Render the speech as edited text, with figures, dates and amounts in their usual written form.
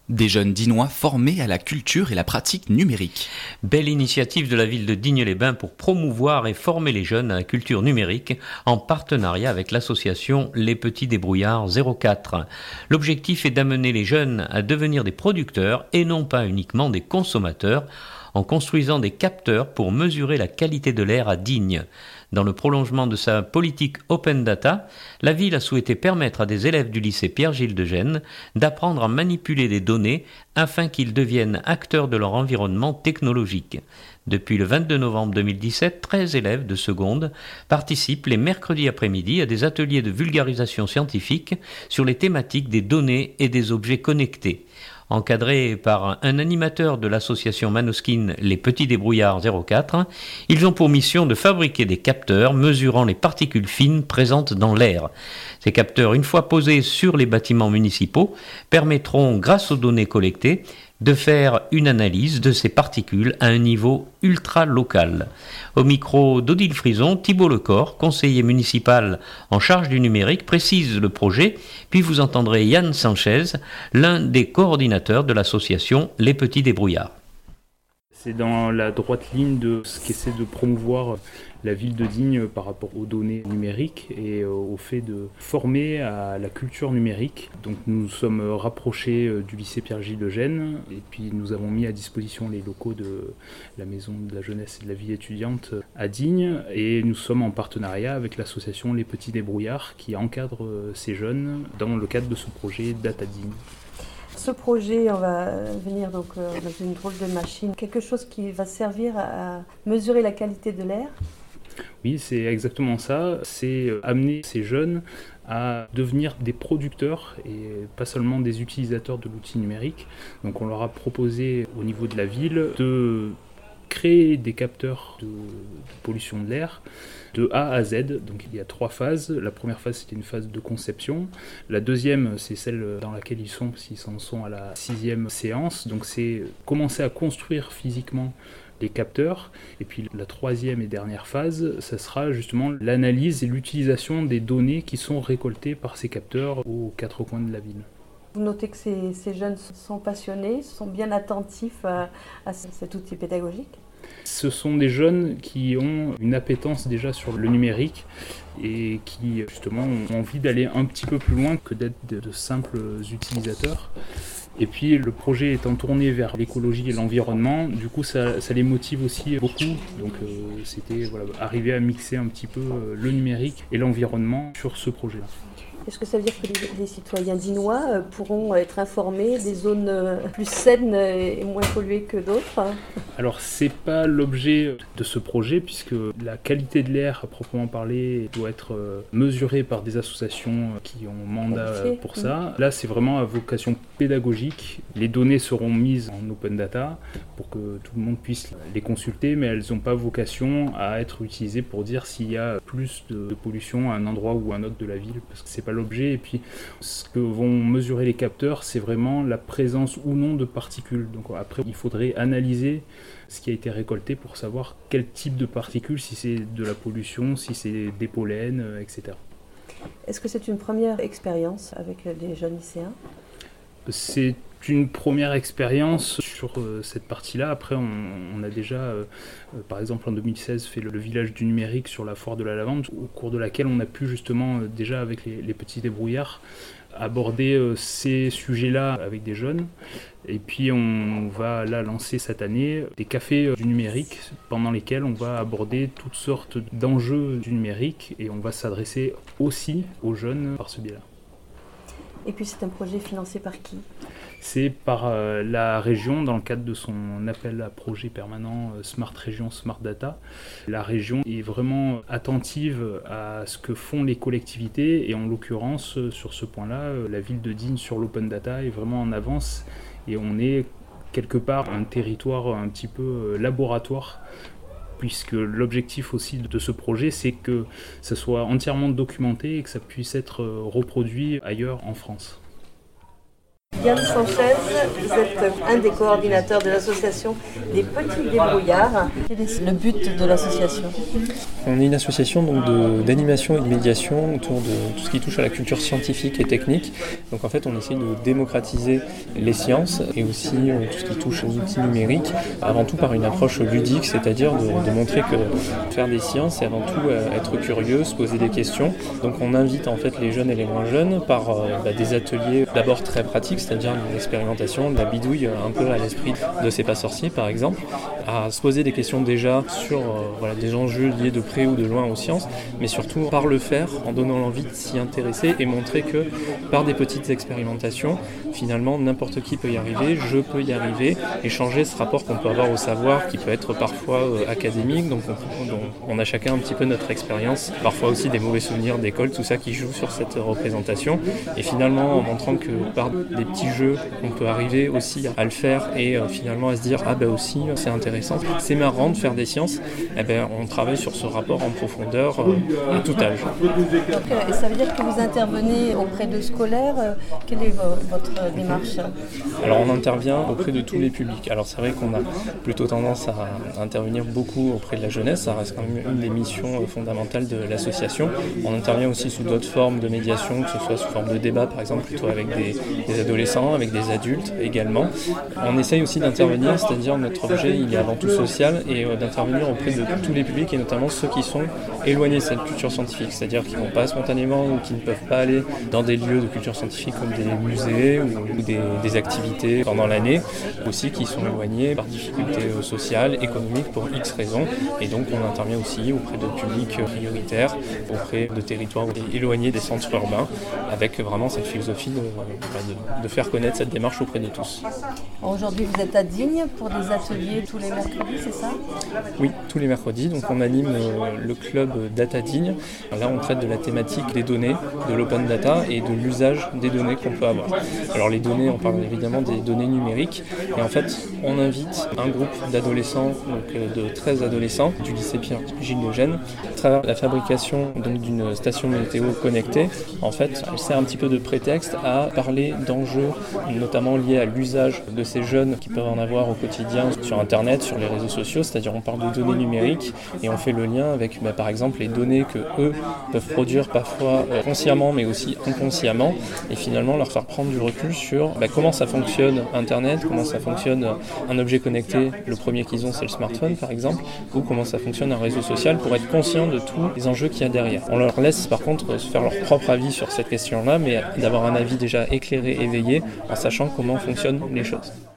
Des jeunes Dinois formés à la culture et la pratique numérique. Belle initiative de la ville de Digne-les-Bains pour promouvoir et former les jeunes à la culture numérique en partenariat avec l'association Les Petits Débrouillards 04. L'objectif est d'amener les jeunes à devenir des producteurs et non pas uniquement des consommateurs en construisant des capteurs pour mesurer la qualité de l'air à Digne. Dans le prolongement de sa politique Open Data, la ville a souhaité permettre à des élèves du lycée Pierre-Gilles de Gênes d'apprendre à manipuler des données afin qu'ils deviennent acteurs de leur environnement technologique. Depuis le 22 novembre 2017, 13 élèves de seconde participent les mercredis après-midi à des ateliers de vulgarisation scientifique sur les thématiques des données et des objets connectés. Encadrés par un animateur de l'association Manoskin Les Petits Débrouillards 04, ils ont pour mission de fabriquer des capteurs mesurant les particules fines présentes dans l'air. Ces capteurs, une fois posés sur les bâtiments municipaux, permettront, grâce aux données collectées, de faire une analyse de ces particules à un niveau ultra-local. Au micro d'Odile Frison, Thibault Lecor, conseiller municipal en charge du numérique, précise le projet, puis vous entendrez Yann Sanchez, l'un des coordinateurs de l'association Les Petits Débrouillards. C'est dans la droite ligne de ce qu'essaie de promouvoir la ville de Digne par rapport aux données numériques et au fait de former à la culture numérique. Donc nous sommes rapprochés du lycée Pierre-Gilles de Gênes et puis nous avons mis à disposition les locaux de la maison de la jeunesse et de la vie étudiante à Digne et nous sommes en partenariat avec l'association Les Petits Débrouillards qui encadre ces jeunes dans le cadre de ce projet Data Digne. Ce projet, on va venir donc dans une drôle de machine, quelque chose qui va servir à mesurer la qualité de l'air. Oui, c'est exactement ça. C'est amener ces jeunes à devenir des producteurs et pas seulement des utilisateurs de l'outil numérique. Donc on leur a proposé au niveau de la ville de créer des capteurs de pollution de l'air de A à Z. Donc il y a 3 phases. La première phase, c'était une phase de conception. La deuxième, c'est celle dans laquelle ils sont, parce qu'ils en sont à la 6e séance. Donc c'est commencer à construire physiquement les capteurs. Et puis la 3e et dernière phase, ça sera justement l'analyse et l'utilisation des données qui sont récoltées par ces capteurs aux 4 coins de la ville. Vous notez que ces jeunes sont passionnés, sont bien attentifs à cet outil pédagogique. Ce sont des jeunes qui ont une appétence déjà sur le numérique et qui justement ont envie d'aller un petit peu plus loin que d'être de simples utilisateurs. Et puis le projet étant tourné vers l'écologie et l'environnement, du coup ça les motive aussi beaucoup. Donc c'était arriver à mixer un petit peu le numérique et l'environnement sur ce projet-là. Est-ce que ça veut dire que les citoyens dinois pourront être informés des zones plus saines et moins polluées que d'autres ? Alors c'est pas l'objet de ce projet puisque la qualité de l'air à proprement parler doit être mesurée par des associations qui ont mandat pour ça. Là c'est vraiment à vocation pédagogique. Les données seront mises en open data pour que tout le monde puisse les consulter, mais elles n'ont pas vocation à être utilisées pour dire s'il y a plus de pollution à un endroit ou à un autre de la ville, parce que c'est pas l'objet. Et puis ce que vont mesurer les capteurs, c'est vraiment la présence ou non de particules. Donc après il faudrait analyser ce qui a été récolté pour savoir quel type de particules, si c'est de la pollution, si c'est des pollens, etc. Est-ce que c'est une première expérience avec des jeunes lycéens ? C'est une première expérience sur cette partie-là. Après, on a déjà, par exemple en 2016, fait le village du numérique sur la foire de la lavande, au cours de laquelle on a pu justement, déjà avec les petits débrouillards, aborder ces sujets-là avec des jeunes. Et puis on va là lancer cette année des cafés du numérique pendant lesquels on va aborder toutes sortes d'enjeux du numérique et on va s'adresser aussi aux jeunes par ce biais-là. Et puis c'est un projet financé par qui ? C'est par la région dans le cadre de son appel à projet permanent Smart Région, Smart Data. La région est vraiment attentive à ce que font les collectivités et en l'occurrence sur ce point-là, la ville de Digne sur l'open data est vraiment en avance et on est quelque part un territoire un petit peu laboratoire puisque l'objectif aussi de ce projet, c'est que ça soit entièrement documenté et que ça puisse être reproduit ailleurs en France. Yann Sanchez, vous êtes un des coordinateurs de l'association des Petits Débrouillards. Quel est le but de l'association ? On est une association donc d'animation et de médiation autour de tout ce qui touche à la culture scientifique et technique. Donc en fait, on essaie de démocratiser les sciences et aussi tout ce qui touche aux outils numériques, avant tout par une approche ludique, c'est-à-dire de montrer que faire des sciences, c'est avant tout être curieux, se poser des questions. Donc on invite en fait les jeunes et les moins jeunes par des ateliers d'abord très pratiques, c'est-à-dire une expérimentation, de la bidouille un peu à l'esprit de C'est pas sorcier par exemple, à se poser des questions déjà sur des enjeux liés de près ou de loin aux sciences, mais surtout par le faire, en donnant l'envie de s'y intéresser et montrer que par des petites expérimentations, finalement n'importe qui peut y arriver, je peux y arriver, et changer ce rapport qu'on peut avoir au savoir qui peut être parfois académique, donc on a chacun un petit peu notre expérience, parfois aussi des mauvais souvenirs d'école, tout ça qui joue sur cette représentation, et finalement en montrant que par des petits jeux, on peut arriver aussi à le faire et finalement à se dire aussi c'est intéressant, c'est marrant de faire des sciences, on travaille sur ce rapport en profondeur à tout âge. Et ça veut dire que vous intervenez auprès de scolaires, quelle est votre démarche ? Alors on intervient auprès de tous les publics. Alors c'est vrai qu'on a plutôt tendance à intervenir beaucoup auprès de la jeunesse, ça reste quand même une des missions fondamentales de l'association. On intervient aussi sous d'autres formes de médiation, que ce soit sous forme de débat par exemple, plutôt avec des adolescents, avec des adultes également. On essaye aussi d'intervenir, c'est-à-dire notre objet il est avant tout social, et d'intervenir auprès de tous les publics et notamment ceux qui sont éloignés de cette culture scientifique, c'est-à-dire qui ne vont pas spontanément ou qui ne peuvent pas aller dans des lieux de culture scientifique comme des musées ou des activités pendant l'année, aussi qui sont éloignés par difficultés sociales, économiques pour X raisons, et donc on intervient aussi auprès de publics prioritaires, auprès de territoires éloignés des centres urbains, avec vraiment cette philosophie de faire connaître cette démarche auprès de tous. Aujourd'hui, vous êtes à Digne pour des ateliers tous les mercredis, c'est ça ? Oui, tous les mercredis. Donc on anime le club Data Digne. Là, on traite de la thématique des données, de l'open data et de l'usage des données qu'on peut avoir. Alors les données, on parle évidemment des données numériques. Et en fait, on invite un groupe d'adolescents, donc de 13 adolescents du lycée Pierre-Gilles de Gênes, à travers la fabrication donc, d'une station météo connectée. En fait, elle sert un petit peu de prétexte à parler d'enjeux, notamment liés à l'usage de ces jeunes qui peuvent en avoir au quotidien sur Internet, sur les réseaux sociaux, c'est-à-dire on parle de données numériques et on fait le lien avec par exemple les données que eux peuvent produire parfois consciemment mais aussi inconsciemment, et finalement leur faire prendre du recul sur comment ça fonctionne Internet, comment ça fonctionne un objet connecté, le premier qu'ils ont c'est le smartphone par exemple, ou comment ça fonctionne un réseau social, pour être conscient de tous les enjeux qu'il y a derrière. On leur laisse par contre se faire leur propre avis sur cette question-là, mais d'avoir un avis déjà éclairé, éveillé, en sachant comment fonctionnent les choses.